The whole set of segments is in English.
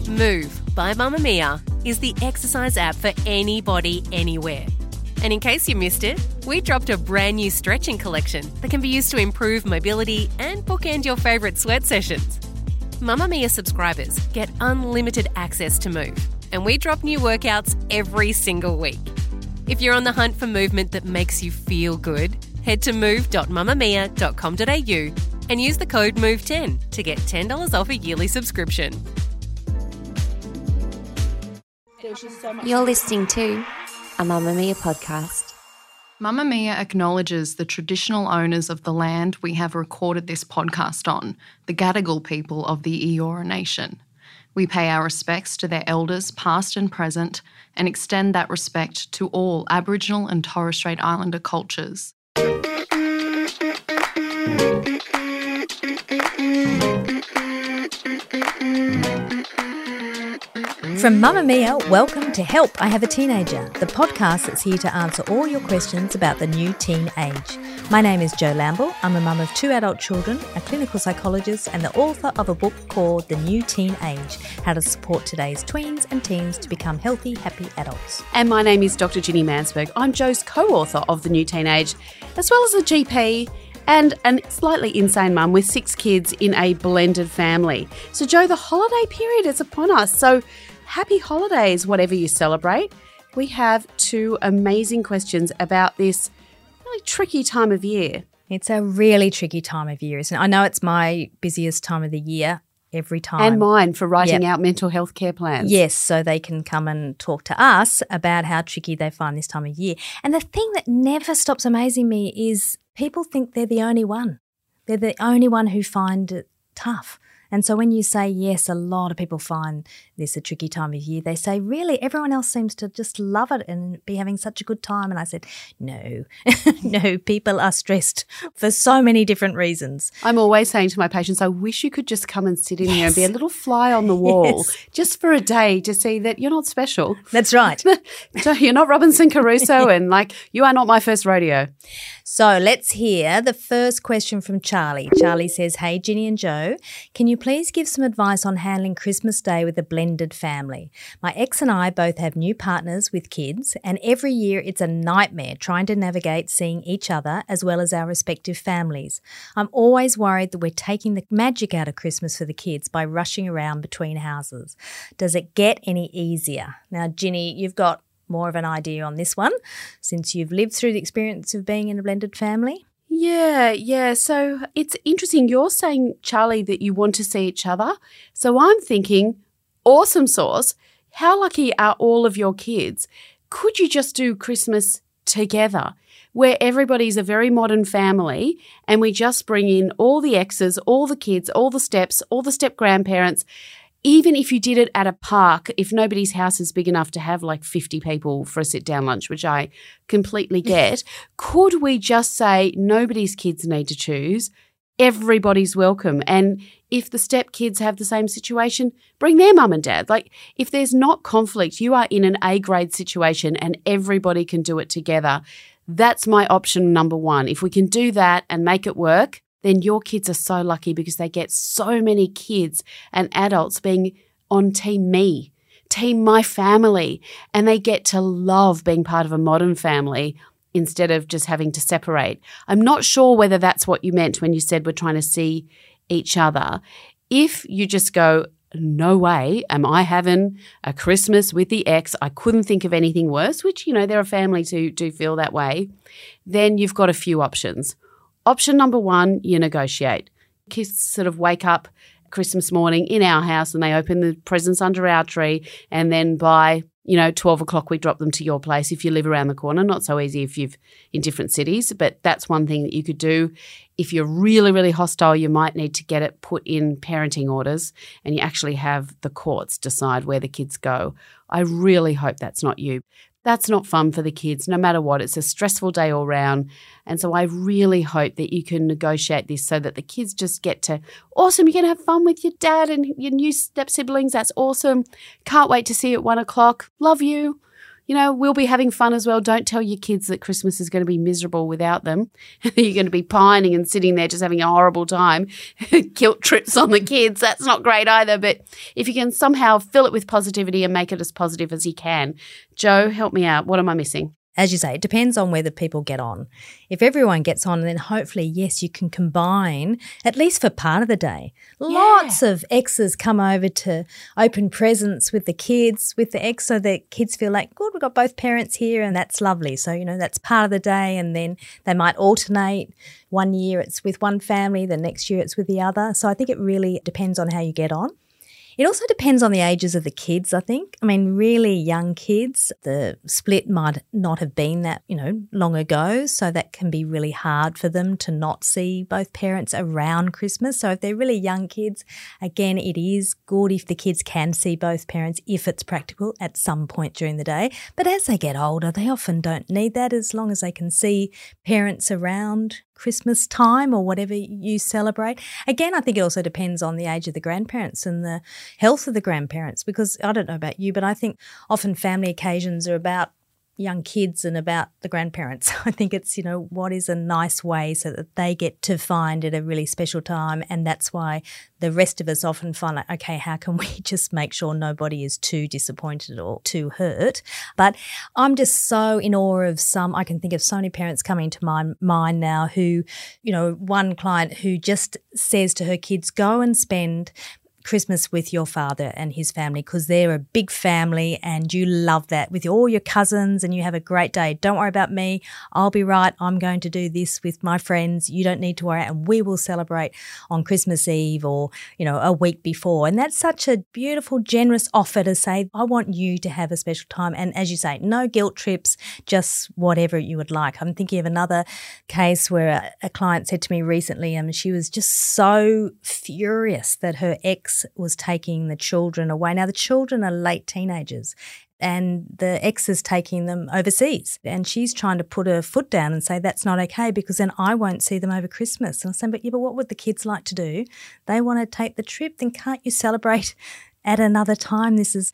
Move by Mamamia is the exercise app for anybody, anywhere. And in case you missed it, we dropped a brand new stretching collection that can be used to improve mobility and bookend your favourite sweat sessions. Mamamia subscribers get unlimited access to Move, and we drop new workouts every single week. If you're on the hunt for movement that makes you feel good, head to move.mamamia.com.au and use the code MOVE10 to get $10 off a yearly subscription. You're listening to a Mamamia podcast. Mamamia acknowledges the traditional owners of the land we have recorded this podcast on, the Gadigal people of the Eora Nation. We pay our respects to their elders, past and present, and extend that respect to all Aboriginal and Torres Strait Islander cultures. From Mamamia, welcome to Help, I Have a Teenager, the podcast that's here to answer all your questions about the new teen age. My name is Jo Lamble. I'm a mum of 2 adult children, a clinical psychologist, and the author of a book called The New Teen Age, How to Support Today's Tweens and Teens to Become Healthy, Happy Adults. And my name is Dr. Ginny Mansberg. I'm Jo's co-author of The New Teen Age, as well as a GP and a slightly insane mum with 6 kids in a blended family. So Jo, the holiday period is upon us. So happy holidays, whatever you celebrate. We have 2 amazing questions about this really tricky time of year. It's a really tricky time of year, isn't it? I know it's my busiest time of the year every time. And mine for writing out mental health care plans. Yes, so they can come and talk to us about how tricky they find this time of year. And the thing that never stops amazing me is people think they're the only one. They're the only one who find it tough. And so when you say, yes, a lot of people find this a tricky time of year, they say, really, everyone else seems to just love it and be having such a good time. And I said, no, no, people are stressed for so many different reasons. I'm always saying to my patients, I wish you could just come and sit in here and be a little fly on the wall just for a day to see that you're not special. That's right. You're not Robinson Crusoe and you are not my first rodeo. So let's hear the first question from Charlie. Charlie says, hey, Ginny and Jo, can you please give some advice on handling Christmas Day with a blended family? My ex and I both have new partners with kids, and every year it's a nightmare trying to navigate seeing each other as well as our respective families. I'm always worried that we're taking the magic out of Christmas for the kids by rushing around between houses. Does it get any easier? Now, Ginny, you've got more of an idea on this one since you've lived through the experience of being in a blended family. Yeah. So it's interesting. You're saying, Charlie, that you want to see each other. So I'm thinking, awesome sauce. How lucky are all of your kids? Could you just do Christmas together where everybody's a very modern family and we just bring in all the exes, all the kids, all the step grandparents? Even if you did it at a park, if nobody's house is big enough to have 50 people for a sit-down lunch, which I completely get, could we just say nobody's kids need to choose, everybody's welcome? And if the step-kids have the same situation, bring their mum and dad. If there's not conflict, you are in an A-grade situation and everybody can do it together. That's my option number 1. If we can do that and make it work, then your kids are so lucky because they get so many kids and adults being on team me, team my family, and they get to love being part of a modern family instead of just having to separate. I'm not sure whether that's what you meant when you said we're trying to see each other. If you just go, no way am I having a Christmas with the ex, I couldn't think of anything worse, which, there are families who do feel that way, then you've got a few options. Option number 1, you negotiate. Kids sort of wake up Christmas morning in our house and they open the presents under our tree, and then by 12 o'clock we drop them to your place if you live around the corner. Not so easy if you've in different cities, but that's one thing that you could do. If you're really, really hostile, you might need to get it put in parenting orders and you actually have the courts decide where the kids go. I really hope that's not you. That's not fun for the kids, no matter what. It's a stressful day all round. And so I really hope that you can negotiate this so that the kids just get to, awesome, you're going to have fun with your dad and your new step siblings. That's awesome. Can't wait to see you at 1 o'clock. Love you. we'll be having fun as well. Don't tell your kids that Christmas is going to be miserable without them. You're going to be pining and sitting there just having a horrible time. Guilt trips on the kids. That's not great either. But if you can somehow fill it with positivity and make it as positive as you can. Jo, help me out. What am I missing? As you say, it depends on whether people get on. If everyone gets on, then hopefully, yes, you can combine, at least for part of the day. Lots of exes come over to open presents with the kids, with the ex, so the kids feel like, good, we've got both parents here and that's lovely. So, that's part of the day, and then they might alternate. One year it's with one family, the next year it's with the other. So I think it really depends on how you get on. It also depends on the ages of the kids, I think. I mean, really young kids, the split might not have been that, long ago, so that can be really hard for them to not see both parents around Christmas. So if they're really young kids, again, it is good if the kids can see both parents if it's practical at some point during the day. But as they get older, they often don't need that, as long as they can see parents around Christmas time or whatever you celebrate. Again, I think it also depends on the age of the grandparents and the health of the grandparents, because I don't know about you, but I think often family occasions are about young kids and about the grandparents. I think it's, what is a nice way so that they get to find it a really special time, and that's why the rest of us often find like, okay, how can we just make sure nobody is too disappointed or too hurt? But I'm just so in awe of I can think of so many parents coming to my mind now who, one client who just says to her kids, go and spend Christmas with your father and his family, because they're a big family and you love that with all your cousins and you have a great day. Don't worry about me. I'll be right. I'm going to do this with my friends. You don't need to worry, and we will celebrate on Christmas Eve or, a week before. And that's such a beautiful, generous offer to say, I want you to have a special time. And as you say, no guilt trips, just whatever you would like. I'm thinking of another case where a client said to me recently, she was just so furious that her ex was taking the children away. Now, the children are late teenagers and the ex is taking them overseas, and she's trying to put her foot down and say that's not okay because then I won't see them over Christmas. And I'm saying, but what would the kids like to do? They want to take the trip, then can't you celebrate at another time? Is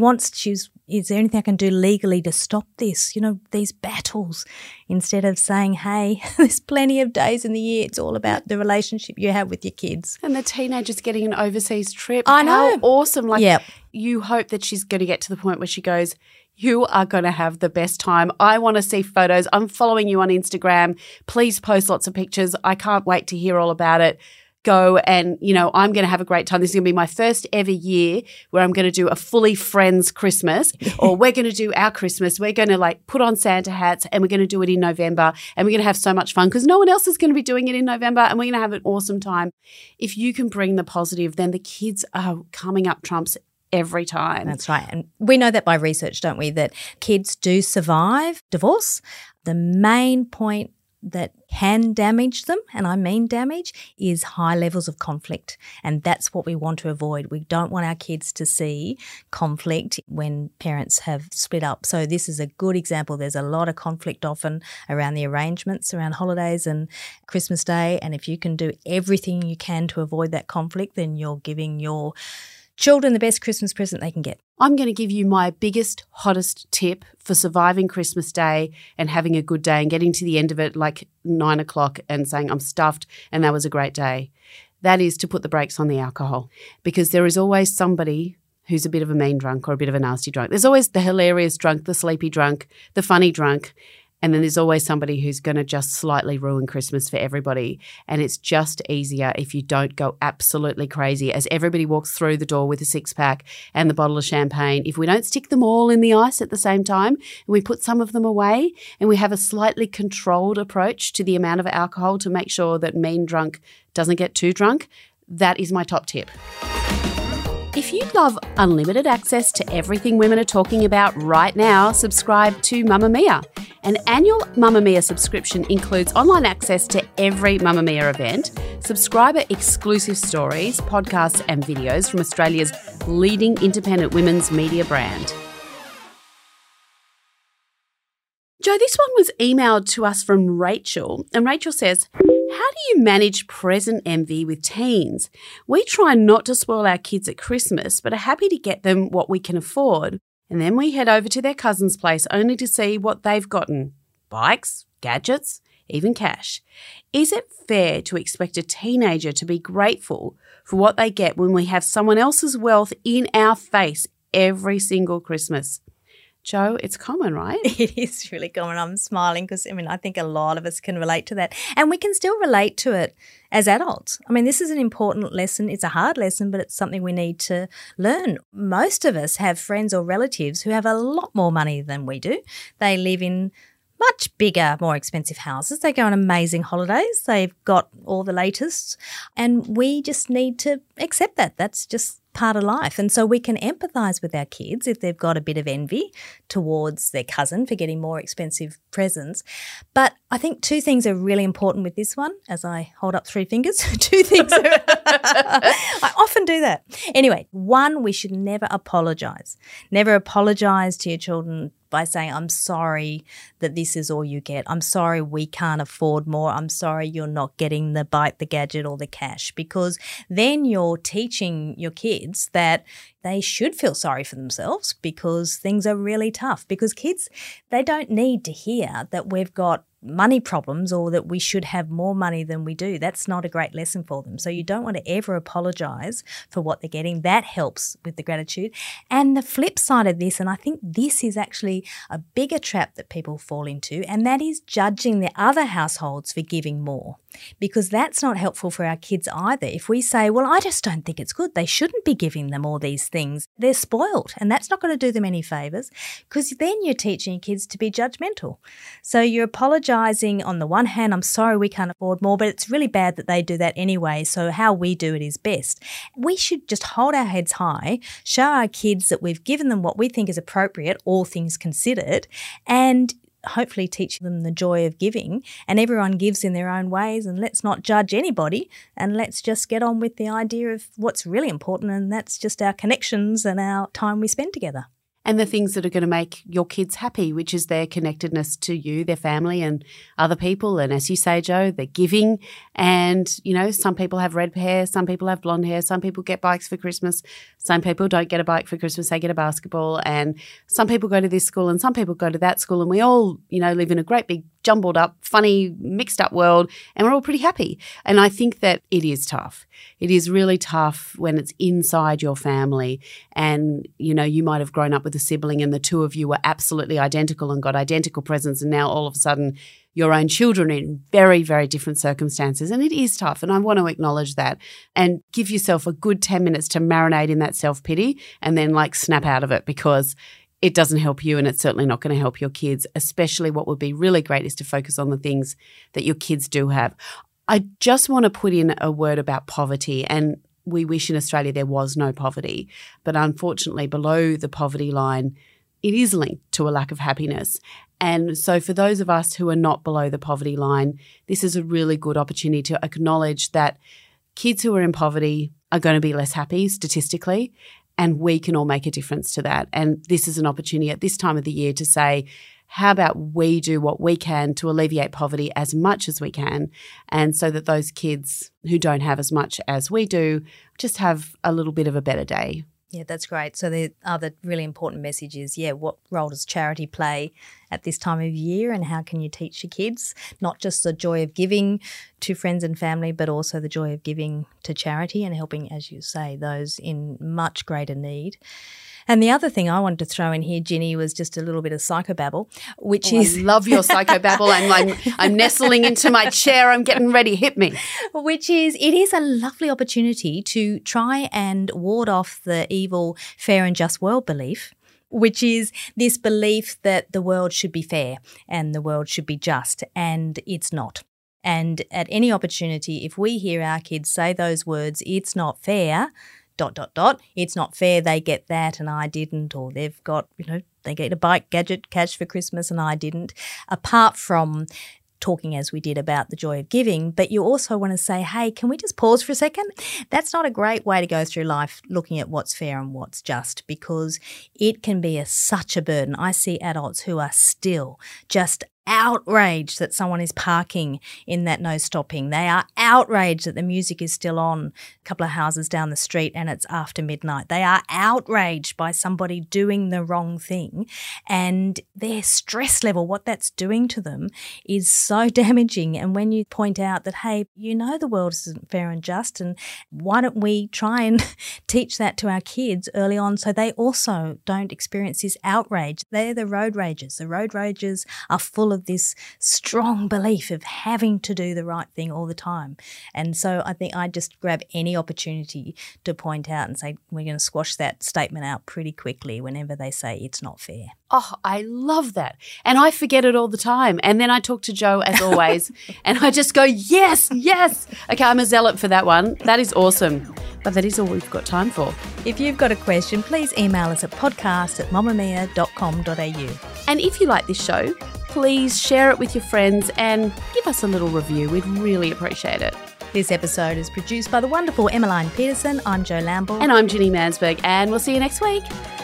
there anything I can do legally to stop this, these battles, instead of saying, hey, there's plenty of days in the year. It's all about the relationship you have with your kids. And the teenager's getting an overseas trip. I know. How awesome. You hope that she's going to get to the point where she goes, you are going to have the best time. I want to see photos. I'm following you on Instagram. Please post lots of pictures. I can't wait to hear all about it. Go and, I'm going to have a great time. This is going to be my first ever year where I'm going to do a fully friends Christmas, or we're going to do our Christmas. We're going to put on Santa hats and we're going to do it in November, and we're going to have so much fun because no one else is going to be doing it in November, and we're going to have an awesome time. If you can bring the positive, then the kids are coming up trumps every time. That's right. And we know that by research, don't we, that kids do survive divorce. The main point that can damage them, and I mean damage, is high levels of conflict. And that's what we want to avoid. We don't want our kids to see conflict when parents have split up. So this is a good example. There's a lot of conflict often around the arrangements, around holidays and Christmas Day. And if you can do everything you can to avoid that conflict, then you're giving your children the best Christmas present they can get. I'm going to give you my biggest, hottest tip for surviving Christmas Day and having a good day and getting to the end of it 9 o'clock and saying, I'm stuffed and that was a great day. That is to put the brakes on the alcohol, because there is always somebody who's a bit of a mean drunk or a bit of a nasty drunk. There's always the hilarious drunk, the sleepy drunk, the funny drunk. And then there's always somebody who's going to just slightly ruin Christmas for everybody. And it's just easier if you don't go absolutely crazy as everybody walks through the door with a six-pack and the bottle of champagne. If we don't stick them all in the ice at the same time and we put some of them away and we have a slightly controlled approach to the amount of alcohol to make sure that mean drunk doesn't get too drunk, that is my top tip. If you'd love unlimited access to everything women are talking about right now, subscribe to Mamamia. An annual Mamamia subscription includes online access to every Mamamia event, subscriber exclusive stories, podcasts and videos from Australia's leading independent women's media brand. Jo, this one was emailed to us from Rachel, and Rachel says, how do you manage present envy with teens? We try not to spoil our kids at Christmas, but are happy to get them what we can afford. And then we head over to their cousin's place only to see what they've gotten. Bikes, gadgets, even cash. Is it fair to expect a teenager to be grateful for what they get when we have someone else's wealth in our face every single Christmas? Jo, it's common, right? It is really common. I'm smiling because, I think a lot of us can relate to that. And we can still relate to it as adults. This is an important lesson. It's a hard lesson, but it's something we need to learn. Most of us have friends or relatives who have a lot more money than we do. They live in much bigger, more expensive houses. They go on amazing holidays. They've got all the latest. And we just need to accept that. That's just part of life. And so we can empathise with our kids if they've got a bit of envy towards their cousin for getting more expensive presents. But I think two things are really important with this one, as I hold up three fingers. Two things I often do that. Anyway, one, we should never apologise. Never apologise to your children by saying, I'm sorry that this is all you get. I'm sorry we can't afford more. I'm sorry you're not getting the bike, the gadget or the cash, because then you're teaching your kids that they should feel sorry for themselves because things are really tough. Because kids, they don't need to hear that we've got money problems or that we should have more money than we do. That's not a great lesson for them. So you don't want to ever apologise for what they're getting. That helps with the gratitude. And the flip side of this, and I think this is actually a bigger trap that people fall into, and that is judging the other households for giving more, because that's not helpful for our kids either. If we say, well, I just don't think it's good, they shouldn't be giving them all these things, they're spoiled, and that's not going to do them any favours, because then you're teaching your kids to be judgmental. So you're apologising on the one hand, I'm sorry we can't afford more, but it's really bad that they do that anyway, so how we do it is best. We should just hold our heads high, show our kids that we've given them what we think is appropriate, all things considered, and hopefully teach them the joy of giving. And everyone gives in their own ways, and let's not judge anybody, and let's just get on with the idea of what's really important, and that's just our connections and our time we spend together. And the things that are going to make your kids happy, which is their connectedness to you, their family and other people. And as you say, Jo, they're giving. And, some people have red hair, some people have blonde hair, some people get bikes for Christmas, some people don't get a bike for Christmas, they get a basketball. And some people go to this school and some people go to that school. And we all, live in a great big jumbled up, funny, mixed up world, and we're all pretty happy. And I think that it is tough. It is really tough when it's inside your family and, you might have grown up with a sibling and the two of you were absolutely identical and got identical presents, and now all of a sudden your own children are in very, very different circumstances. And it is tough, and I want to acknowledge that and give yourself a good 10 minutes to marinate in that self-pity and then snap out of it, because it doesn't help you and it's certainly not going to help your kids. Especially what would be really great is to focus on the things that your kids do have. I just want to put in a word about poverty, and we wish in Australia there was no poverty, but unfortunately below the poverty line, it is linked to a lack of happiness. And so for those of us who are not below the poverty line, this is a really good opportunity to acknowledge that kids who are in poverty are going to be less happy statistically, and we can all make a difference to that. And this is an opportunity at this time of the year to say, how about we do what we can to alleviate poverty as much as we can, and so that those kids who don't have as much as we do just have a little bit of a better day. Yeah, that's great. So the other really important message is, what role does charity play at this time of year, and how can you teach your kids not just the joy of giving to friends and family, but also the joy of giving to charity and helping, as you say, those in much greater need. And the other thing I wanted to throw in here, Ginny, was just a little bit of psychobabble, which is... I love your psychobabble, and I'm nestling into my chair. I'm getting ready. Hit me. Which is, it is a lovely opportunity to try and ward off the evil fair and just world belief, which is this belief that the world should be fair and the world should be just, and it's not. And at any opportunity, if we hear our kids say those words, it's not fair... ... it's not fair they get that and I didn't, or they've got, they get a bike, gadget, cash for Christmas and I didn't, apart from talking as we did about the joy of giving, but you also want to say, hey, can we just pause for a second? That's not a great way to go through life looking at what's fair and what's just, because it can be such a burden. I see adults who are still just outraged that someone is parking in that no stopping. They are outraged that the music is still on a couple of houses down the street and it's after midnight. They are outraged by somebody doing the wrong thing, and their stress level, what that's doing to them, is so damaging. And when you point out that, hey, you know the world isn't fair and just, and why don't we try and teach that to our kids early on so they also don't experience this outrage. They're the road ragers. The road ragers are full of this strong belief of having to do the right thing all the time. And so I think I just grab any opportunity to point out and say we're going to squash that statement out pretty quickly whenever they say it's not fair. Oh, I love that. And I forget it all the time. And then I talk to Jo as always and I just go, yes, yes. Okay, I'm a zealot for that one. That is awesome. But that is all we've got time for. If you've got a question, please email us at podcast@mamamia.com.au. And if you like this show, please share it with your friends and give us a little review. We'd really appreciate it. This episode is produced by the wonderful Emmeline Peterson. I'm Jo Lamble. And I'm Ginny Mansberg. And we'll see you next week.